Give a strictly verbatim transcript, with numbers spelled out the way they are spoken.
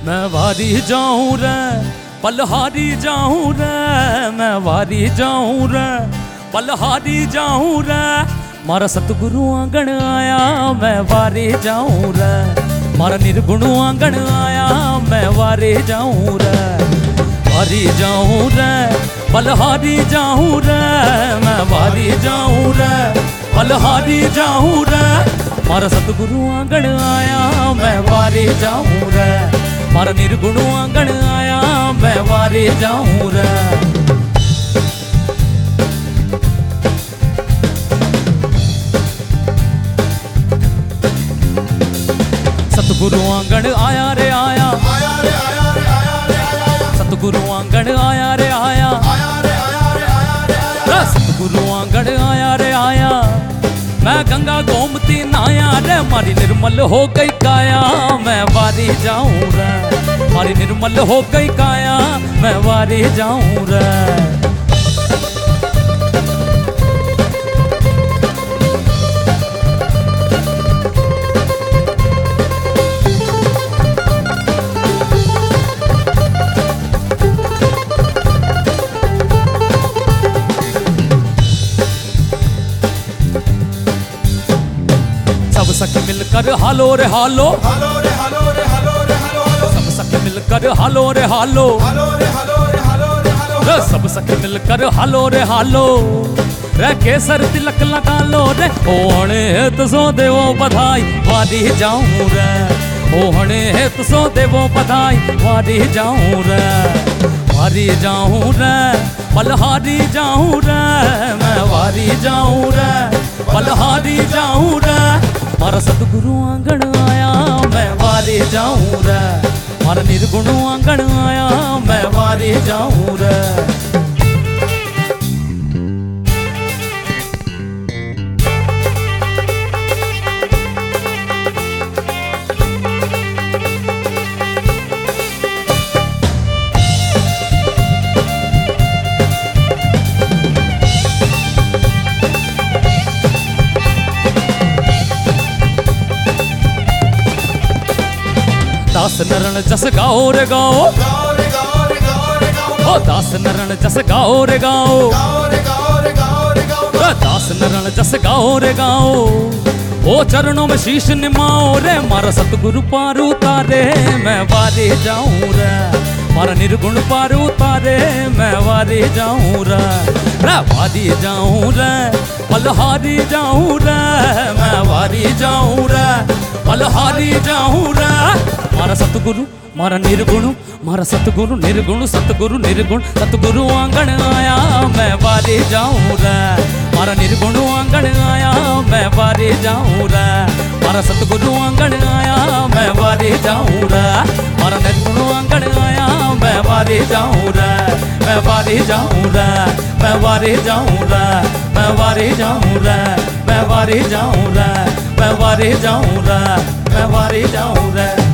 मैं वारी जाऊं रे पलहारी जाऊं रे, मैं वारी जाऊं रे पलहारी जाऊं रे, मारा सतगुरु आंगन आया मैं वारी जाऊं रे, मारा निर्गुण आंगन आया मैं वारी जाऊं रे, वारी जाऊं रे पलहारी जाऊं रे, मैं वारी जाऊं रे पलहारी जाऊं रे, मारा सतगुरु आंगन आया मैं वारी जाऊं रे, मारा निर्गुण आंगन आया मैं वारी जाऊं रे। सतगुरु आंगन आया रे आया, आया रे आया रे आया रे आया, सतगुरु आंगन आया रे आया, आया रे आया रे आया रे आया, सतगुरु आंगन आया रे आया, मैं गंगा गोमती नाया रे, मारी निर्मल हो गई काया मैं वारी जाऊं रे, मारी निर्मल हो गई काया मैं वारी जाऊं रे। सब सखी मिलकर हालो रे हालो, हालो रे हालो रे हालो रे हालो हालो, सब सखी मिलकर हालो रे हालो, हालो रे हालो रे हालो रे हालो, रे सब सखी मिलकर हालो रे हालो, रे केसर तिलक लगा लो रे, ओहणे हेत सो देवो बधाई वारी जाऊं रे, ओहणे हेत सो देवो बधाई वारी जाऊं रे, वारी जाऊं रे पलहारी जाऊं रे, मैं वारी जाऊं रे पलहारी जाऊं रे, मारा सतगुरु आंगन आया मैं वारी जाऊं रे, मारा निर्गुण आंगन आया मैं वारी जाऊं रे। दास नरण जस गाओ रे गाओ, गाओ रे गाओ रे गाओ रे गाओ, ओ दास नरण जस गाओ रे गाओ, गाओ रे गाओ रे गाओ रे गाओ, ओ दास नरण जस गाओ रे गाओ, ओ चरणों में शीश निमाओ रे, मारा सतगुरु पार उतारे मैं वारी जाऊं रे, मारा निर्गुण पार उतारे मैं वारी जाऊं रे, रे वारी जाऊं रे पलहारी जाऊं रे, मैं वारी जाऊं रे पलहारी जाऊं रे, मारा सतगुरु मारा निर्गुण, मारा सतगुरु निर्गुण सतगुरु निर्गुण, सतगुरु आंगन आया मैं वारी जाऊं रे, मारा निर्गुण आंगन आया मैं वारी जाऊं रे, मारा सतगुरु आंगन आया मैं वारी जाऊं रे, मारा निर्गुण आंगन आया मैं वारी जाऊं रे, मैं वारी जाऊं रे, मैं वारी जाऊं रे, मैं वारी जाऊं रे, मैं वारी जाऊं रे, मैं वारी जाऊं रे, मैं वारी जाऊं रे।